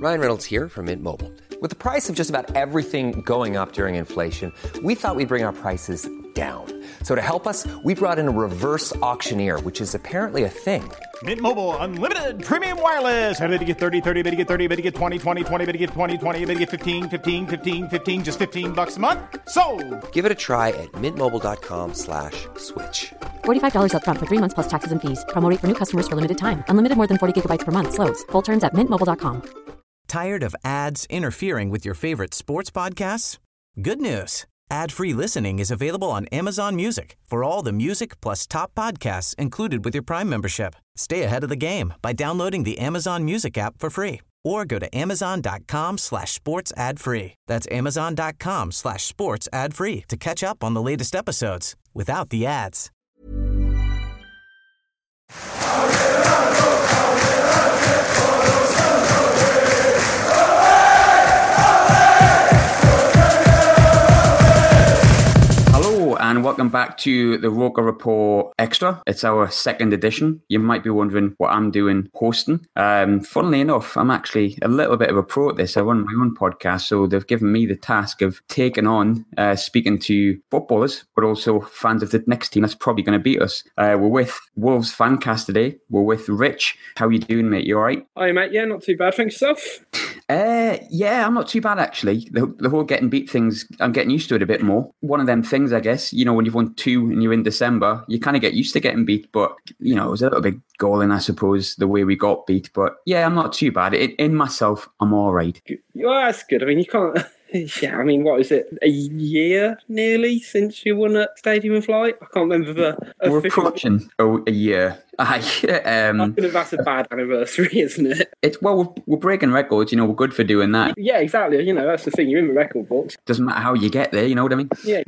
Ryan Reynolds here from Mint Mobile. With the price of just about everything going up during inflation, we thought we'd bring our prices down. So to help us, we brought in a reverse auctioneer, which is apparently a thing. Mint Mobile Unlimited Premium Wireless. How to get 30, 30, bit to get 30, bit to get 20, 20, 20, bit to get 20, 20, bit to get 15, 15, 15, 15, just $15 a month? Sold! Give it a try at mintmobile.com/switch. $45 up front for 3 months plus taxes and fees. Promo rate for new customers for limited time. Unlimited more than 40 gigabytes per month. Slows full terms at mintmobile.com. Tired of ads interfering with your favorite sports podcasts? Good news. Ad-free listening is available on Amazon Music for all the music plus top podcasts included with your Prime membership. Stay ahead of the game by downloading the Amazon Music app for free or go to amazon.com/sports ad free. That's amazon.com/sports ad free to catch up on the latest episodes without the ads. And welcome back to the Roker Report Extra. It's our second edition. You might be wondering what I'm doing hosting. Funnily enough, I'm actually a little bit of a pro at this. I run my own podcast, so they've given me the task of taking on speaking to footballers, but also fans of the next team that's probably going to beat us. We're with Wolves Fancast today. We're with Rich. How you doing, mate? You all right? Hi, mate. Yeah, not too bad. Thanks, yourself. Yeah, I'm not too bad, actually. The whole getting beat things, I'm getting used to it a bit more. One of them things, I guess, you know, when you've won 2 and you're in December, you kind of get used to getting beat. But, you know, it was a little bit galling, I suppose, the way we got beat. But, yeah, I'm not too bad. In myself, I'm all right. Well, that's good. I mean, you can't... Yeah, I mean, what is it? A year nearly since you won at Stadium of Light? I can't remember the We're approaching a year. I think that's a bad anniversary, isn't it? We're breaking records. You know, we're good for doing that. Yeah, exactly. You know, that's the thing. You're in the record books. Doesn't matter how you get there. You know what I mean? Yeah.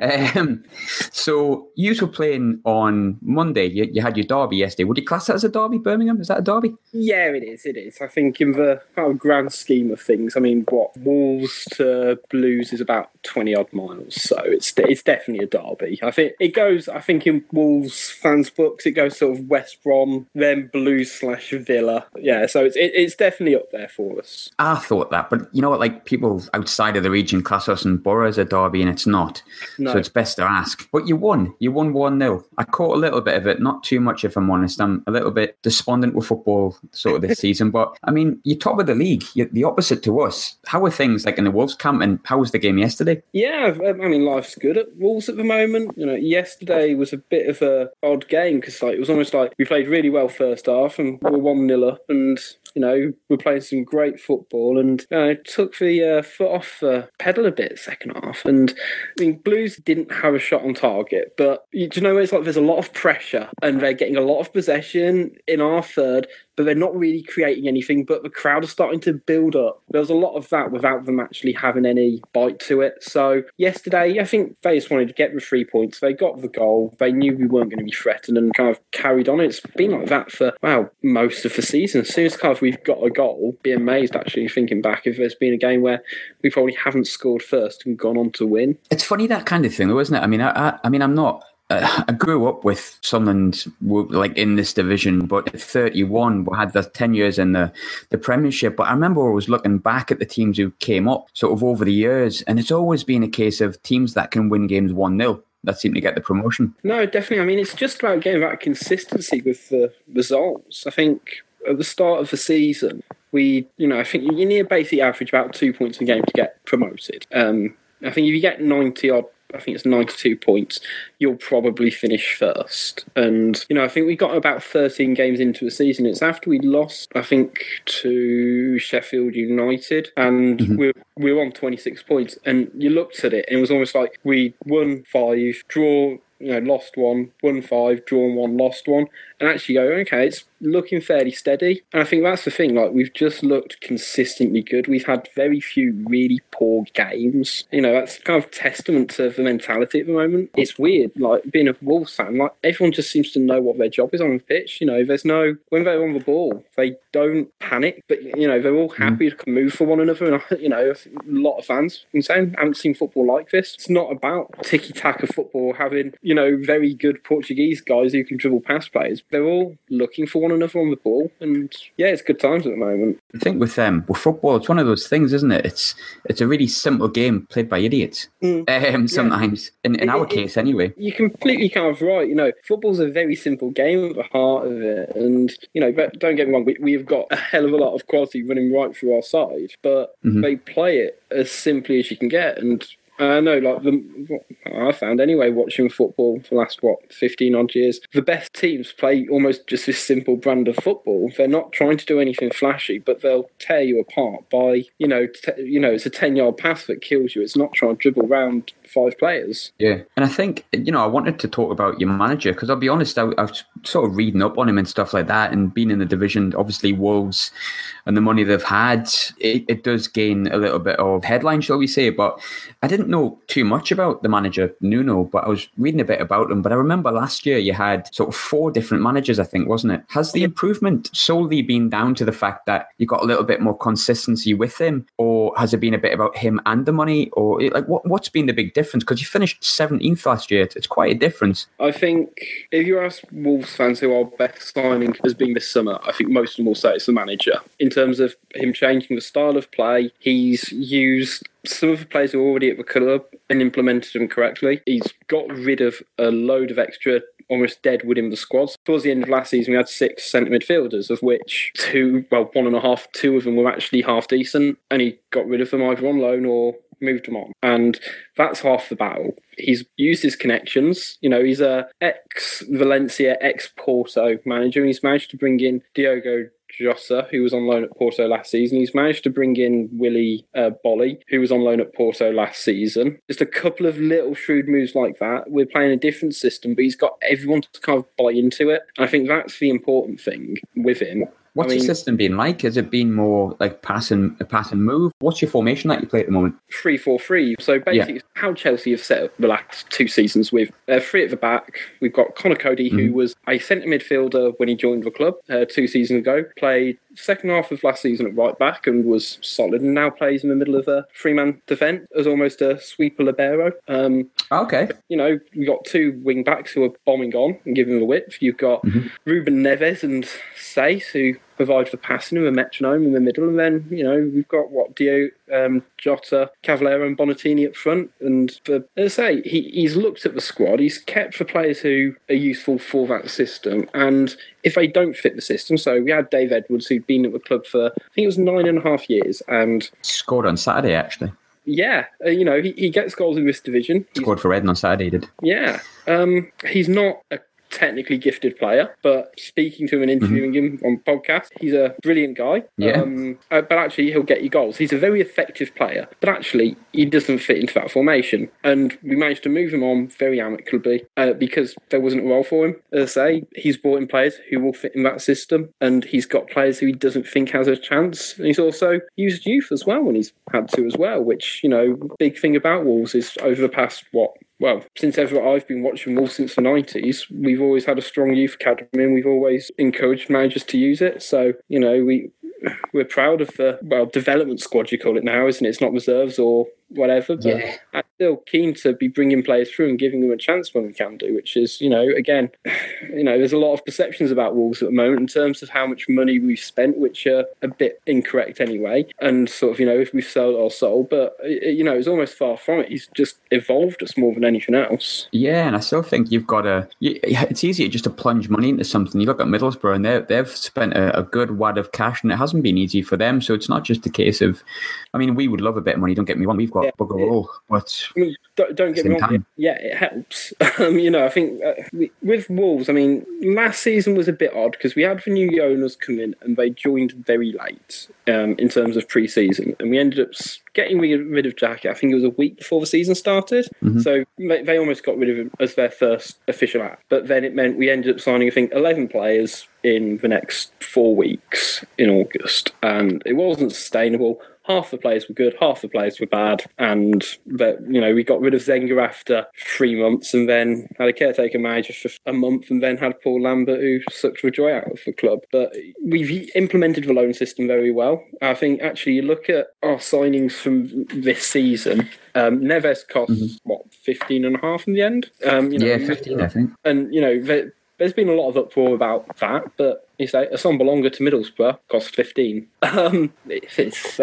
So you were playing on Monday. You had your derby yesterday. Would you class that as a derby, Birmingham? Is that a derby? Yeah, it is. It is. I think in the kind of grand scheme of things, I mean, Wolves to Blues is about 20 odd miles, so it's definitely a derby. I think it goes. I think in Wolves fans' books, it goes sort of West Brom, then Blues/Villa. Yeah, so it's definitely up there for us. I thought that, but you know what? Like, people outside of the region class us and Borough as a derby, and it's not. No. So it's best to ask. But you won. You won 1-0. I caught a little bit of it, not too much, if I'm honest. I'm a little bit despondent with football sort of this season. But I mean, you're top of the league. You're the opposite to us. How are things like in the Wolves camp, and how was the game yesterday? Yeah, I mean, life's good at Wolves at the moment. You know, yesterday was a bit of a odd game because it was almost like we played really well first half and we were 1-0 up, and you know, we're playing some great football, and took the foot off the pedal a bit second half. And I mean, Blues didn't have a shot on target, but do you know, it's like there's a lot of pressure and they're getting a lot of possession in our third, but they're not really creating anything, but the crowd are starting to build up. There was a lot of that without them actually having any bite to it. So yesterday, I think they just wanted to get the 3 points. They got the goal. They knew we weren't going to be threatened and kind of carried on. It's been like that for, most of the season. As soon as kind of we've got a goal, be amazed actually thinking back if there's been a game where we probably haven't scored first and gone on to win. It's funny, that kind of thing, though, isn't it? I mean, I'm not... I grew up with Sunderland like in this division, but at 31, we had the 10 years in the Premiership. But I remember I was looking back at the teams who came up sort of over the years, and it's always been a case of teams that can win games 1-0 that seem to get the promotion. No, definitely. I mean, it's just about getting that consistency with the results. I think at the start of the season, I think you need to basically average about 2 points a game to get promoted. I think if you get 90 odd, I think it's 92 points, you'll probably finish first. And, I think we got about 13 games into the season. It's after we lost, I think, to Sheffield United, and we were on 26 points. And you looked at it, and it was almost like we won 5, draw, lost 1, won 5, drawn 1, lost 1. And actually go, okay, it's looking fairly steady. And I think that's the thing, like, we've just looked consistently good. We've had very few really poor games. That's kind of testament to the mentality at the moment. It's weird, like, being a Wolves fan, like, everyone just seems to know what their job is on the pitch. When they're on the ball, they don't panic, but they're all happy to move for one another. And a lot of fans can say I haven't seen football like this. It's not about tiki-taka football, having very good Portuguese guys who can dribble past players. They're all looking for one another on the ball, and it's good times at the moment. I think with football, it's one of those things, isn't it? It's a really simple game played by idiots. Sometimes, in our case, anyway. You're completely kind of right. Football's a very simple game at the heart of it, and but don't get me wrong, we've got a hell of a lot of quality running right through our side, but they play it as simply as you can get. And I know, what I found anyway, watching football for the last 15 odd years, the best teams play almost just this simple brand of football. They're not trying to do anything flashy, but they'll tear you apart by it's a 10-yard pass that kills you. It's not trying to dribble around 5 players. Yeah, and I think I wanted to talk about your manager, because I'll be honest, I was sort of reading up on him and stuff like that, and being in the division, obviously Wolves and the money they've had, it does gain a little bit of headline, shall we say, but I didn't know too much about the manager, Nuno, but I was reading a bit about him. But I remember last year you had sort of 4 different managers, I think, wasn't it? Has the improvement solely been down to the fact that you got a little bit more consistency with him, or has it been a bit about him and the money, or what's been the big difference? Because you finished 17th last year. It's quite a difference. I think if you ask Wolves fans who our best signing has been this summer, I think most of them will say it's the manager. In terms of him changing the style of play, he's used some of the players who are already at the club and implemented them correctly. He's got rid of a load of extra almost dead wood in the squads. Towards the end of last season, we had 6 centre midfielders, of which 1.5, 2 of them were actually half decent, and he got rid of them either on loan or moved them on. And that's half the battle. He's used his connections. He's a ex-Valencia, ex-Porto manager, and he's managed to bring in Diogo Jota, who was on loan at Porto last season. He's managed to bring in Willy Bolly, who was on loan at Porto last season. Just a couple of little shrewd moves like that. We're playing a different system, but he's got everyone to kind of buy into it. And I think that's the important thing with him. What's your system been like? Has it been more like pass and move? What's your formation that you play at the moment? 3-4-3. So basically, how Chelsea have set up the last 2 seasons with 3 at the back. We've got Conor Cody, who was a centre midfielder when he joined the club 2 seasons ago. Played second half of last season at right back and was solid, and now plays in the middle of a 3-man defence as almost a sweeper libero. Okay. We've got 2 wing backs who are bombing on and giving the width. You've got Ruben Neves and Sace, who provide for passing and a metronome in the middle, and then we've got Jota, Cavaleiro and Bonatini up front. And as I say, he's looked at the squad, he's kept for players who are useful for that system, and if they don't fit the system, so we had Dave Edwards, who'd been at the club for I think it was 9.5 years, and scored on Saturday actually. Yeah, he gets goals in this division. Scored for Redden on Saturday, he did. Yeah, he's not a technically gifted player, but speaking to him and interviewing him on podcast, he's a brilliant guy. Yeah. But actually, he'll get you goals. He's a very effective player, but actually, he doesn't fit into that formation. And we managed to move him on very amicably because there wasn't a role for him. As I say, he's brought in players who will fit in that system, and he's got players who he doesn't think has a chance. And he's also used youth as well when he's had to as well, which, big thing about Wolves is over the past, since ever I've been watching Wolves since the 90s, we've always had a strong youth academy and we've always encouraged managers to use it. So, we're proud of the development squad, you call it now, isn't it? It's not reserves or whatever, but I'm still keen to be bringing players through and giving them a chance when we can do, which is, again, there's a lot of perceptions about Wolves at the moment in terms of how much money we've spent, which are a bit incorrect anyway, and sort of, if we've sold our soul, but, it's almost far from it. He's just evolved us more than anything else. Yeah, and I still think you've got it's easier just to plunge money into something. You look at Middlesbrough and they've spent a good wad of cash, and it hasn't been easy for them, so it's not just a case of, we would love a bit of money, don't get me wrong, we've got bugger all, but don't get me wrong, it helps. I think with Wolves, last season was a bit odd because we had the new owners come in and they joined very late in terms of pre-season, and we ended up getting rid of Jack. I think it was a week before the season started, so they almost got rid of him as their first official act, but then it meant we ended up signing, I think, 11 players in the next 4 weeks in August, and it wasn't sustainable. Half the players were good, half the players were bad, and we got rid of Zenga after 3 months and then had a caretaker manager for a month and then had Paul Lambert, who sucked the joy out of the club. But we've implemented the loan system very well. I think actually you look at our signings from this season, Neves cost, 15.5 in the end? 15, I think. And, there's been a lot of uproar about that, but you say Assombalonga to Middlesbrough cost 15. That's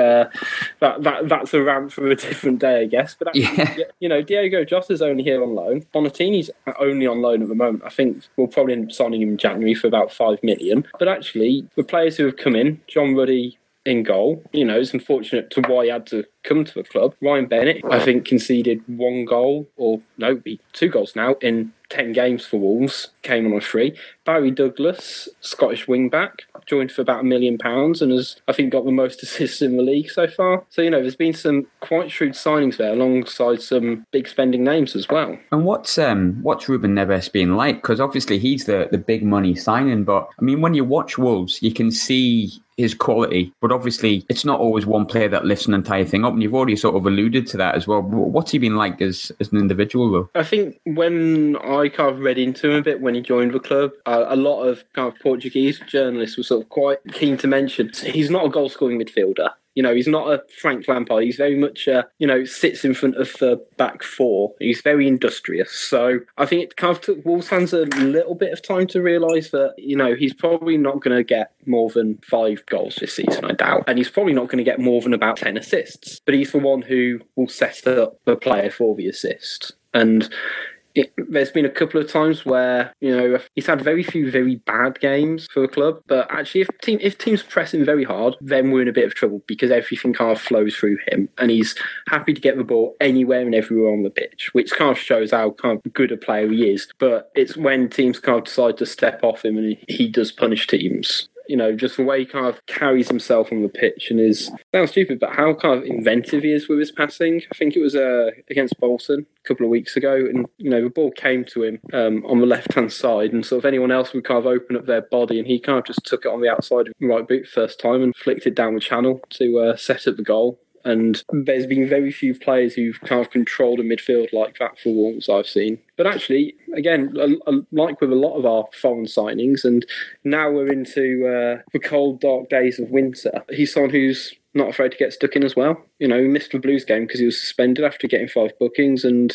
a rant for a different day, I guess. But actually, Diego Jota's only here on loan. Bonatini's only on loan at the moment. I think we'll probably end up signing him in January for about 5 million. But actually, the players who have come in, John Ruddy in goal, it's unfortunate to why he had to come to the club. Ryan Bennett, I think, conceded 1 goal, or no, 2 goals now in 10 games for Wolves, came on a free. Barry Douglas, Scottish wing-back, joined for about £1 million and has, I think, got the most assists in the league so far. So, there's been some quite shrewd signings there alongside some big spending names as well. And what's Ruben Neves been like? Because obviously he's the big money signing, but I mean, when you watch Wolves, you can see his quality, but obviously it's not always one player that lifts an entire thing up, and you've already sort of alluded to that as well. What's he been like as an individual, though? I think when I kind of read into him a bit when he joined the club, a lot of kind of Portuguese journalists were sort of quite keen to mention he's not a goal-scoring midfielder. He's not a Frank Lampard. He's very much, sits in front of the back four. He's very industrious. So I think it kind of took Wolves fans a little bit of time to realise that, he's probably not going to get more than 5 goals this season, I doubt. And he's probably not going to get more than about 10 assists. But he's the one who will set up the player for the assist. And there's been a couple of times where, he's had very few very bad games for the club. But actually, if teams press him very hard, then we're in a bit of trouble because everything kind of flows through him. And he's happy to get the ball anywhere and everywhere on the pitch, which kind of shows how kind of good a player he is. But it's when teams kind of decide to step off him and he does punish teams. Just the way he kind of carries himself on the pitch and sounds stupid, but how kind of inventive he is with his passing. I think it was against Bolton a couple of weeks ago, and, the ball came to him on the left-hand side, and sort of anyone else would kind of open up their body, and he kind of just took it on the outside of the right boot first time and flicked it down the channel to set up the goal. And there's been very few players who've kind of controlled a midfield like that for Wolves I've seen. But actually, again, like with a lot of our foreign signings, and now we're into the cold, dark days of winter, he's someone who's not afraid to get stuck in as well. He missed the Blues game because he was suspended after getting 5 bookings, and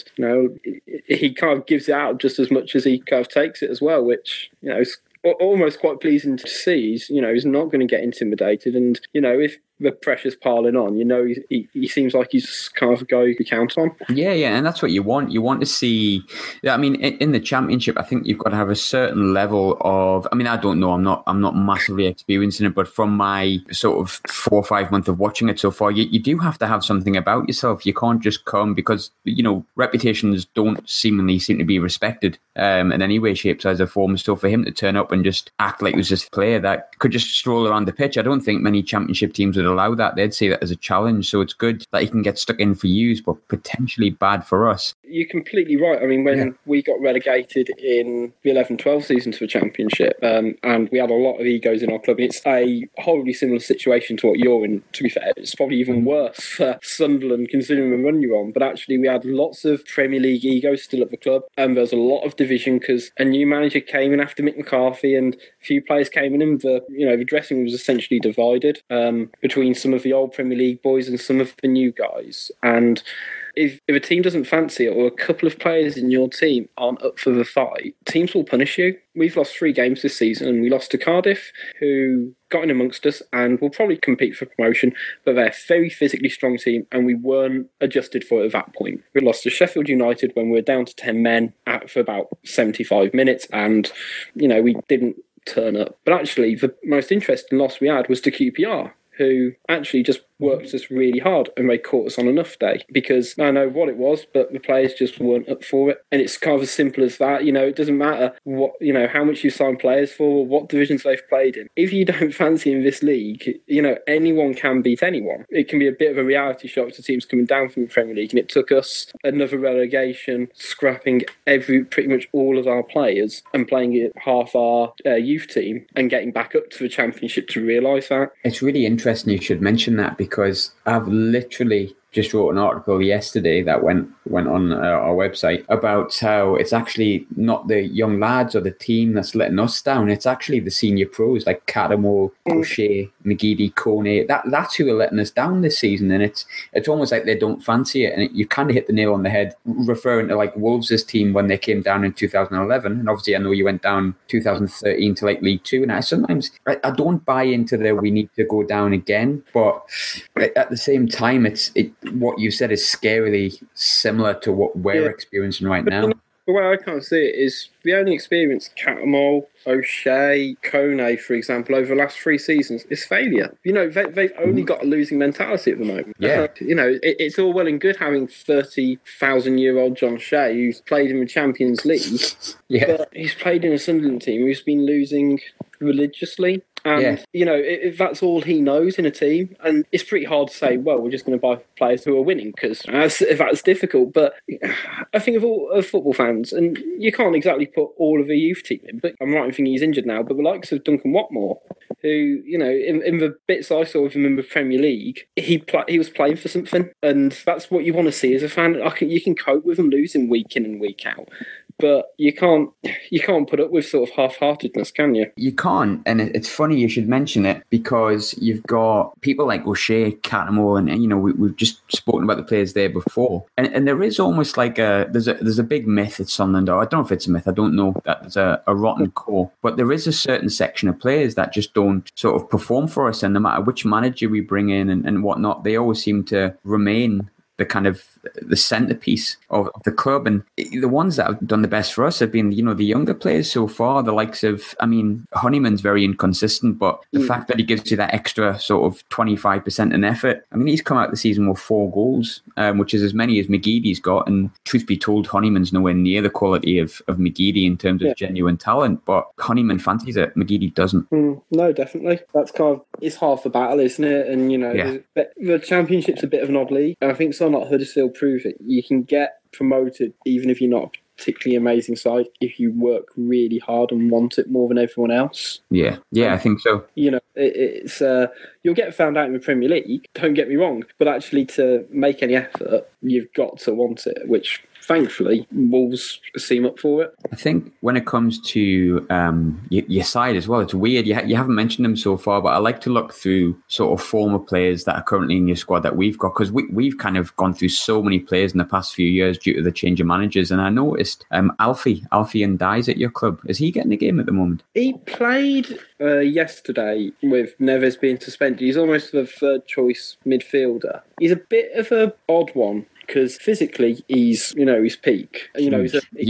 he kind of gives it out just as much as he kind of takes it as well, which is almost quite pleasing to see. He's not going to get intimidated, and if the pressure's piling on, he seems like he's kind of a guy you can count on. Yeah, and that's what you want. You want to see. I mean, in the Championship, I think you've got to have a certain level of. I mean, I don't know. I'm not massively experiencing it, but from my sort of 4 or 5 months of watching it so far, you do have to have something about yourself. You can't just come because reputations don't seem to be respected in any way, shape, size, or form. So for him to turn up and just act like he was this player that could just stroll around the pitch, I don't think many Championship teams would allow that. They'd see that as a challenge. So it's good that he can get stuck in for use, but potentially bad for us. You're completely right. I mean, when we got relegated in the 11-12 season to the Championship, and we had a lot of egos in our club, and it's a horribly similar situation to what you're in, to be fair. It's probably even worse for Sunderland, considering the run you're on. But actually, we had lots of Premier League egos still at the club, and there's a lot of division because a new manager came in after Mick McCarthy, and a few players came in, and the dressing room was essentially divided between some of the old Premier League boys and some of the new guys. And if a team doesn't fancy it, or a couple of players in your team aren't up for the fight, teams will punish you. We've lost 3 games this season, and we lost to Cardiff, who got in amongst us and will probably compete for promotion, but they're a very physically strong team, and we weren't adjusted for it at that point. We lost to Sheffield United when we were down to 10 men for about 75 minutes, and, we didn't turn up. But actually, the most interesting loss we had was to QPR, who actually just worked us really hard, and they caught us on enough day, because I know what it was, but the players just weren't up for it. And it's kind of as simple as that. It doesn't matter what, how much you sign players for, or what divisions they've played in. If you don't fancy in this league, anyone can beat anyone. It can be a bit of a reality shock to teams coming down from the Premier League, and it took us another relegation, scrapping pretty much all of our players and playing it half our youth team and getting back up to the Championship to realise that. It's really interesting you should mention that, because I've literally just wrote an article yesterday that went on our website about how it's actually not the young lads or the team that's letting us down. It's actually the senior pros like Cattermole, O'Shea, McGeady, Kone. That's who are letting us down this season. And it's almost like they don't fancy it. And you kind of hit the nail on the head, referring to like Wolves' team when they came down in 2011. And obviously I know you went down 2013 to like League Two. And sometimes I don't buy into we need to go down again. But at the same time, what you said is scarily similar to what we're experiencing right now. The way I can't see it is the only experience Cattermole, O'Shea, Kone, for example, over the last 3 seasons is failure. They've only got a losing mentality at the moment. Yeah. It's all well and good having 30,000-year-old John Shea who's played in the Champions League, but he's played in a Sunderland team who's been losing religiously. And, if that's all he knows in a team, and it's pretty hard to say, well, we're just going to buy players who are winning, because that's difficult. But I think of football fans, and you can't exactly put all of a youth team in, but I'm right in thinking he's injured now, but the likes of Duncan Watmore, who, in the bits I saw of him in the Premier League, he was playing for something, and that's what you want to see as a fan. You can cope with them losing week in and week out. But you can't put up with sort of half-heartedness, can you? You can't, and it's funny you should mention it, because you've got people like O'Shea, Cattermole, and we've just spoken about the players there before, and there is almost like there's a big myth at Sunderland. I don't know if it's a myth. I don't know that there's a rotten core, but there is a certain section of players that just don't sort of perform for us, and no matter which manager we bring in and whatnot, they always seem to remain the kind of the centerpiece of the club. And the ones that have done the best for us have been, the younger players so far, the likes of, Honeyman's very inconsistent, but the fact that he gives you that extra sort of 25% in effort. He's come out the season with 4 goals, which is as many as McGeady's got. And truth be told, Honeyman's nowhere near the quality of McGeady in terms of genuine talent, but Honeyman fancies it. McGeady doesn't. No, definitely. That's it's half the battle, isn't it? And, the Championship's a bit of an odd league. And I think someone like Huddersfield prove it. You can get promoted even if you're not a particularly amazing side if you work really hard and want it more than everyone else. Yeah, I think so. It's you'll get found out in the Premier League, don't get me wrong, but actually to make any effort, you've got to want it, which thankfully Wolves seem up for it. I think when it comes to your side as well, it's weird. You haven't mentioned them so far, but I like to look through sort of former players that are currently in your squad that we've got, because we've kind of gone through so many players in the past few years due to the change of managers. And I noticed Alfie Ndiaye at your club. Is he getting a game at the moment? He played yesterday with Neves being suspended. He's almost the third choice midfielder. He's a bit of an odd one, because physically he's peak. He's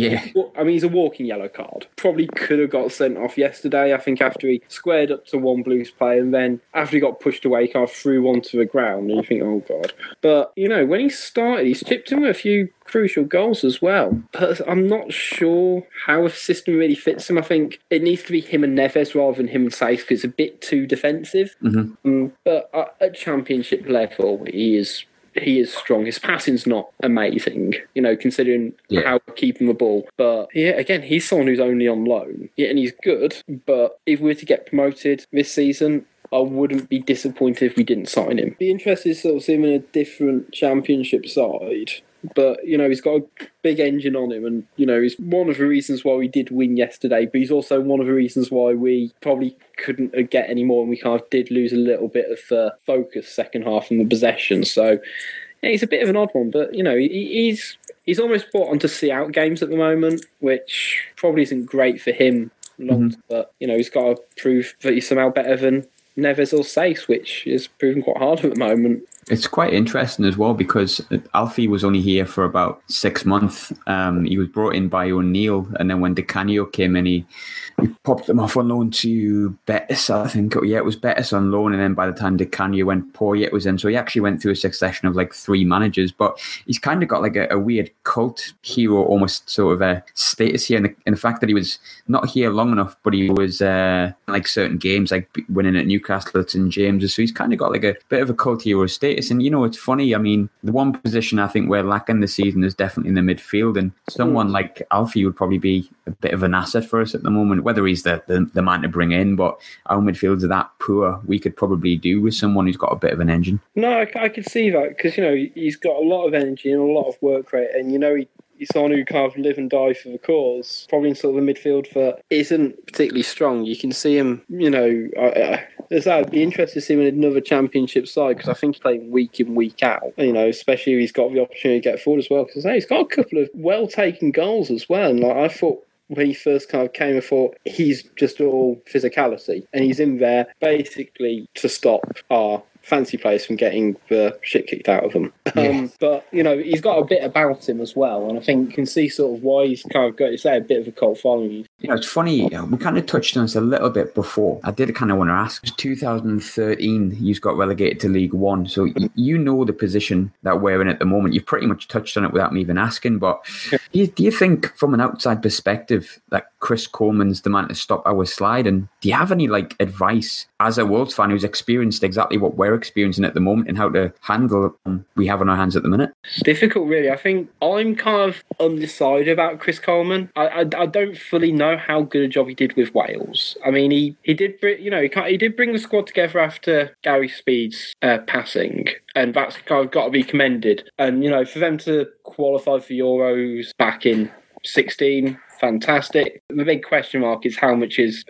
a walking yellow card. Probably could have got sent off yesterday, I think, after he squared up to one Blues player, and then after he got pushed away, he kind of threw one to the ground, and you think, oh God. But, when he started, he's chipped in with a few crucial goals as well. But I'm not sure how a system really fits him. I think it needs to be him and Neves rather than him and Saïss, because it's a bit too defensive. But at Championship level, he is strong. His passing's not amazing, considering how we're keeping the ball. But again, he's someone who's only on loan. Yeah, and he's good. But if we were to get promoted this season, I wouldn't be disappointed if we didn't sign him. Be interested to sort of see him in a different Championship side. But, he's got a big engine on him, and, he's one of the reasons why we did win yesterday, but he's also one of the reasons why we probably couldn't get any more, and we kind of did lose a little bit of focus second half in the possession. So, he's a bit of an odd one, but, he's almost brought on to see out games at the moment, which probably isn't great for him long, but, he's got to prove that he's somehow better than Neves or Saïss, which is proving quite hard at the moment. It's quite interesting as well, because Alfie was only here for about 6 months. He was brought in by O'Neill, and then when Di Canio came in, he popped them off on loan to Betis, I think. Yeah, it was Betis on loan, and then by the time Di Canio went, Poyet was in. So he actually went through a succession of like 3 managers, but he's kind of got like a weird cult hero almost sort of a status here, in the fact that he was not here long enough, but he was like certain games, like winning at Newcastle at St James's. So he's kind of got like a bit of a cult hero status. status. And, it's funny. I mean, the one position I think we're lacking this season is definitely in the midfield. And someone like Alfie would probably be a bit of an asset for us at the moment, whether he's the man to bring in. But our midfields are that poor. We could probably do with someone who's got a bit of an engine. No, I could see that because, he's got a lot of energy and a lot of work rate. And, he's someone who kind of live and die for the cause. Probably in sort of a midfield that isn't particularly strong. You can see him, I'd be interested to see him in another championship side because I think he's playing week in, week out. Especially if he's got the opportunity to get forward as well. Because he's got a couple of well-taken goals as well. And I thought when he first kind of came, I thought he's just all physicality. And he's in there basically to stop our fancy players from getting the shit kicked out of them. But, he's got a bit about him as well. And I think you can see sort of why he's kind of got, a bit of a cult following. It's funny, we kind of touched on this a little bit before. I did kind of want to ask, 2013, he's got relegated to League One. So the position that we're in at the moment. You've pretty much touched on it without me even asking. But do you think from an outside perspective that Chris Coleman's the man to stop our slide? And do you have any advice as a Wolves fan who's experienced exactly what we're experiencing at the moment and how to handle we have on our hands at the minute? Difficult, really. I think I'm kind of undecided about Chris Coleman. I don't fully know how good a job he did with Wales. I mean, he did, he did bring the squad together after Gary Speed's passing, and that's kind of got to be commended. And for them to qualify for Euros back in 2016. Fantastic. The big question mark is how much was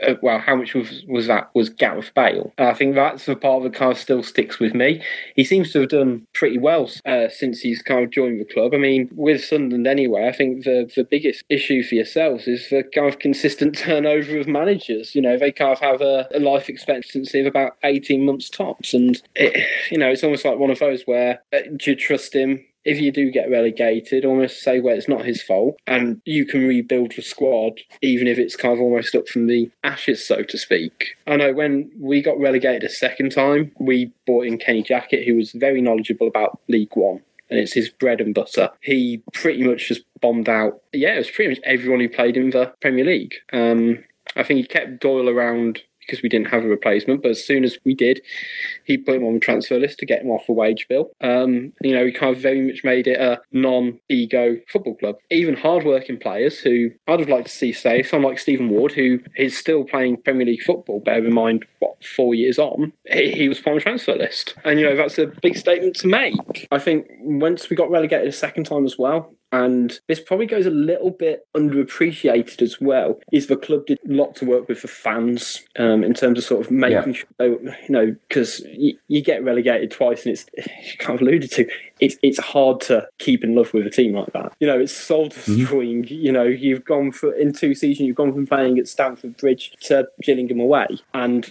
Gareth Bale. And I think that's the part that kind of still sticks with me. He seems to have done pretty well since he's kind of joined the club. I mean, with Sunderland anyway, I think the biggest issue for yourselves is the kind of consistent turnover of managers. They kind of have a life expectancy of about 18 months tops. And, it's almost like one of those where do you trust him? If you do get relegated, almost say where it's not his fault, and you can rebuild the squad, even if it's kind of almost up from the ashes, so to speak. I know when we got relegated a second time, we brought in Kenny Jackett, who was very knowledgeable about League One, and it's his bread and butter. He pretty much just bombed out, it was pretty much everyone who played in the Premier League. I think he kept Doyle around because we didn't have a replacement, but as soon as we did, he put him on the transfer list to get him off the wage bill. He kind of very much made it a non-ego football club. Even hard-working players who I'd have liked to see stay, someone like Stephen Ward, who is still playing Premier League football, bear in mind, 4 years on, he was on the transfer list. And, that's a big statement to make. I think once we got relegated a second time as well, and this probably goes a little bit underappreciated as well, is the club did a lot to work with the fans in terms of sort of making sure, because you get relegated twice and it's, you kind of alluded to, it's hard to keep in love with a team like that. It's soul destroying. You've gone in 2 seasons, you've gone from playing at Stamford Bridge to Gillingham away. And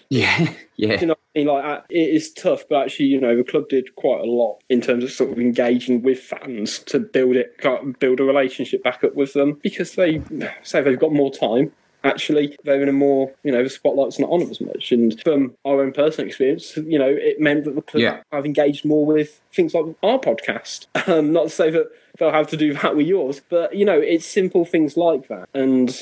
it is tough, but actually, the club did quite a lot in terms of sort of engaging with fans to build a relationship back up with them, because they've got more time. Actually, they're in a more, the spotlight's not on them as much. And from our own personal experience, it meant that the club have engaged more with things like our podcast. Not to say that they'll have to do that with yours, but, it's simple things like that. And,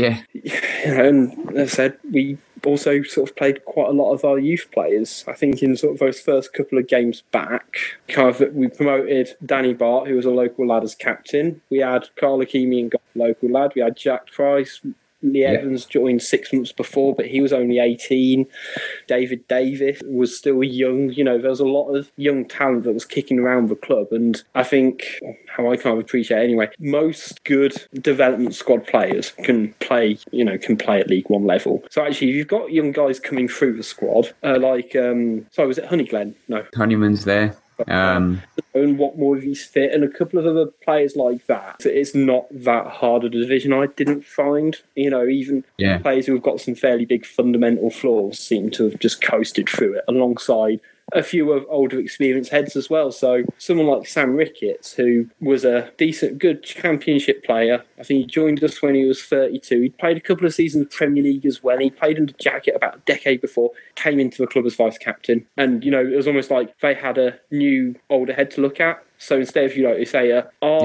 and as I said, we also sort of played quite a lot of our youth players. I think in sort of those first couple of games back, we promoted Danny Bart, who was a local lad, as captain. We had Carl Akimi and got a local lad. We had Jack Price. Lee Evans joined 6 months before, but he was only 18. David Davis was still young. There was a lot of young talent that was kicking around the club. And I think, how I kind of appreciate anyway, most good development squad players can play at League One level. So actually, if you've got young guys coming through the squad, was it Honeyglen? No. Honeyman's there. And what more of he's fit, and a couple of other players like that. It's not that hard a division, I didn't find. Even players who have got some fairly big fundamental flaws seem to have just coasted through it, alongside a few of older experienced heads as well. So someone like Sam Ricketts, who was a good championship player. I think he joined us when he was 32. He played a couple of seasons of Premier League as well. He played under Jackett about a decade before, came into the club as vice-captain. And, it was almost like they had a new older head to look at. So instead of,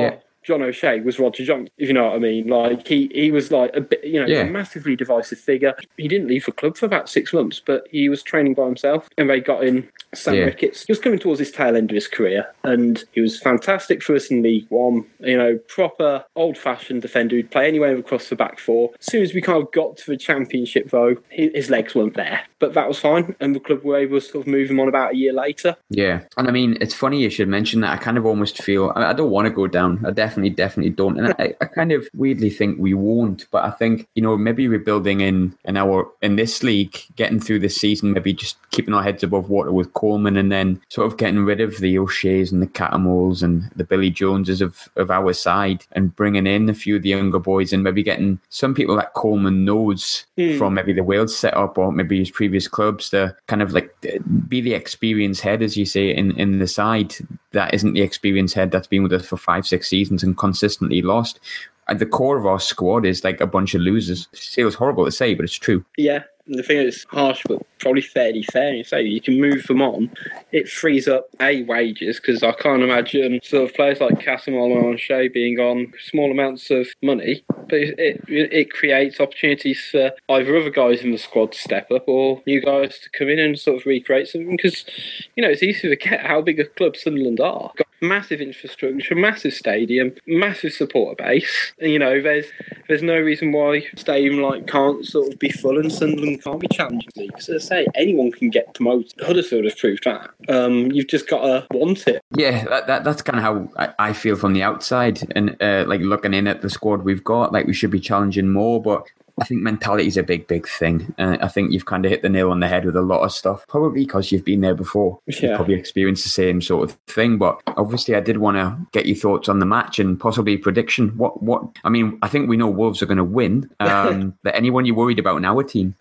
John O'Shea was Roger Johnson, if you know what I mean. Like, he was like a bit, a massively divisive figure. He didn't leave the club for about 6 months, but he was training by himself, and they got in Sam Ricketts. He was coming towards his tail end of his career, and he was fantastic for us in League One. Proper old-fashioned defender who'd play anywhere across the back four. As soon as we kind of got to the Championship, though, his legs weren't there. But that was fine, and the club were able to sort of move him on about a year later. Yeah, and I mean, it's funny you should mention that. I kind of almost feel, I don't want to go down. I definitely don't. And I kind of weirdly think we won't, but I think, maybe rebuilding in this league, getting through this season, maybe just keeping our heads above water with Coleman, and then sort of getting rid of the O'Sheas and the Catamoles and the Billy Joneses of our side, and bringing in a few of the younger boys, and maybe getting some people that Coleman knows from maybe the Wales setup or maybe his previous clubs to kind of like be the experienced head, as you say, in the side that isn't the experienced head that's been with us for 5-6 seasons and consistently lost. At the core of our squad is like a bunch of losers. It feels horrible to say, but it's true. Yeah. And the thing is harsh, but probably fairly fair. You say you can move them on. It frees up wages, because I can't imagine sort of players like Casamolo and O'Shea being on small amounts of money. But it creates opportunities for either other guys in the squad to step up or new guys to come in and sort of recreate something. Because it's easy to forget how big a club Sunderland are. Got massive infrastructure, massive stadium, massive supporter base. And, there's no reason why a stadium can't sort of be full and Sunderland can't be challenging leagues. As I say, anyone can get promoted. Huddersfield have proved that. You've just got to want it. Yeah, that's kind of how I feel from the outside, and looking in at the squad we've got, we should be challenging more, but I think mentality is a big thing. I think you've kind of hit the nail on the head with a lot of stuff, probably because you've been there before. Yeah. You've probably experienced the same sort of thing. But obviously, I did want to get your thoughts on the match and possibly prediction. What? I mean, I think we know Wolves are going to win. But anyone you're worried about in our team?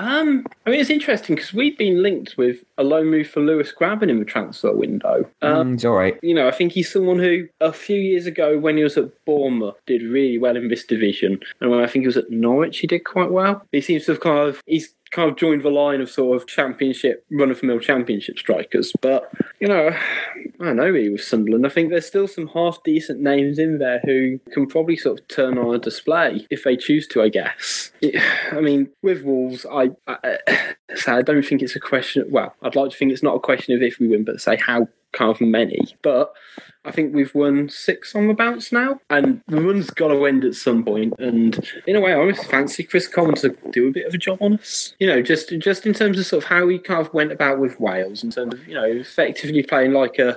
It's interesting because we've been linked with a loan move for Lewis Grabban in the transfer window. It's all right. I think he's someone who a few years ago, when he was at Bournemouth, did really well in this division, and when I think he was at Norwich, he did quite well. He seems to have he's kind of joined the line of sort of championship, run-of-the-mill championship strikers. But, I don't know really with Sunderland. I think there's still some half-decent names in there who can probably sort of turn on a display if they choose to, I guess. With Wolves, I don't think it's a question. Well, I'd like to think it's not a question of if we win, but say how kind of many. But I think we've won 6 on the bounce now, and the run's got to end at some point. And in a way, I almost fancy Chris Coleman to do a bit of a job on us. Just in terms of sort of how he kind of went about with Wales, in terms of effectively playing like a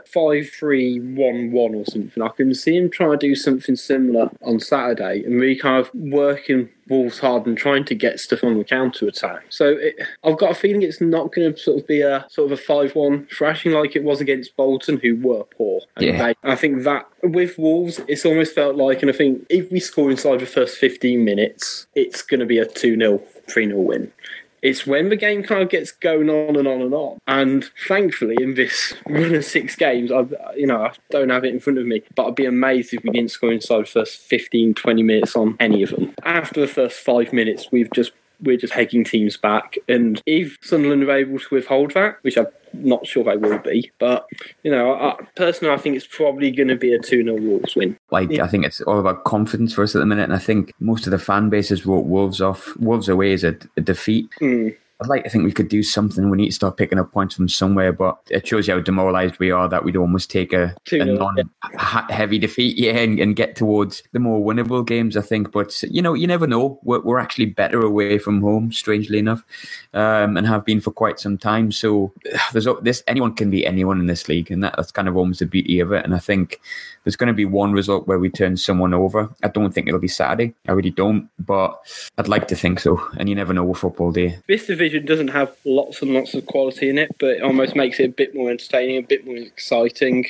5-3-1-1 or something. I can see him trying to do something similar on Saturday, and really kind of working Wolves hard and trying to get stuff on the counter attack. So I've got a feeling it's not going to sort of be a sort of a 5-1 thrashing like it was against Bolton, who were poor. And I think that with Wolves, it's almost felt like, and I think if we score inside the first 15 minutes, it's going to be a 2-0, 3-0 win. It's when the game kind of gets going on and on and on. And thankfully, in this run of 6 games, I don't have it in front of me, but I'd be amazed if we didn't score inside the first 15, 20 minutes on any of them. After the first 5 minutes, we're just pegging teams back. And if Sunderland are able to withhold that, which I'm not sure they will be, but, personally, I think it's probably going to be a 2-0 Wolves win. I think it's all about confidence for us at the minute, and I think most of the fan bases wrote Wolves off. Wolves away is a defeat. I'd like to think we could do something. We need to start picking up points from somewhere, but it shows you how demoralised we are that we'd almost take a non-heavy defeat, and get towards the more winnable games, I think. But, you never know. We're actually better away from home, strangely enough, and have been for quite some time. So anyone can beat anyone in this league, and that's kind of almost the beauty of it. And I think there's going to be one result where we turn someone over. I don't think it'll be Saturday. I really don't, but I'd like to think so. And you never know with football, do you? This division doesn't have lots and lots of quality in it, but it almost makes it a bit more entertaining, a bit more exciting.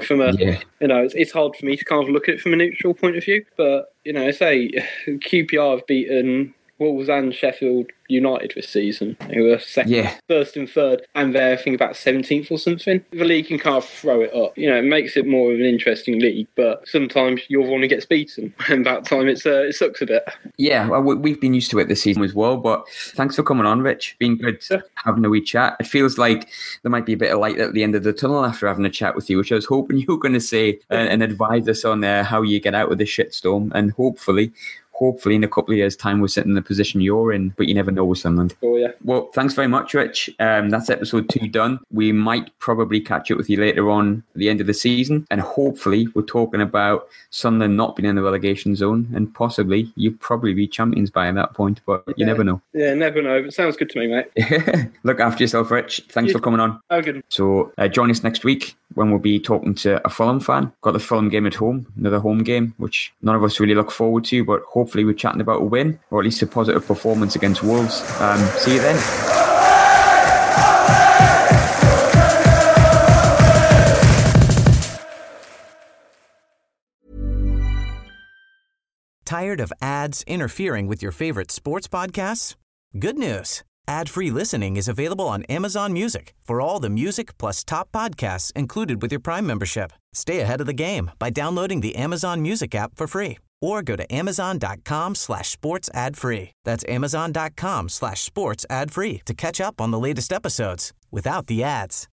It's hard for me to kind of look at it from a neutral point of view. But, QPR have beaten Wolves and Sheffield United this season, who were second, first and third, and they're, I think, about 17th or something. The league can kind of throw it up. It makes it more of an interesting league, but sometimes you're the one who gets beaten, and that time it sucks a bit. Yeah, well, we've been used to it this season as well, but thanks for coming on, Rich. Been good having a wee chat. It feels like there might be a bit of light at the end of the tunnel after having a chat with you, which I was hoping you were going to say and advise us on how you get out of this shitstorm, and hopefully in a couple of years' time, we're sitting in the position you're in, but you never know with Sunderland. Oh, yeah. Well, thanks very much, Rich. That's episode 2 done. We might probably catch up with you later on at the end of the season, and hopefully we're talking about Sunderland not being in the relegation zone, and possibly you'll probably be champions by that point, but you never know. Yeah, never know. It sounds good to me, mate. Look after yourself, Rich. Thanks for coming on. Oh, good. So join us next week when we'll be talking to a Fulham fan. Got the Fulham game at home, another home game, which none of us really look forward to, but hopefully we're chatting about a win, or at least a positive performance against Wolves. See you then. Tired of ads interfering with your favorite sports podcasts? Good news. Ad-free listening is available on Amazon Music for all the music plus top podcasts included with your Prime membership. Stay ahead of the game by downloading the Amazon Music app for free, or go to amazon.com/sports ad free. That's amazon.com/sports ad free to catch up on the latest episodes without the ads.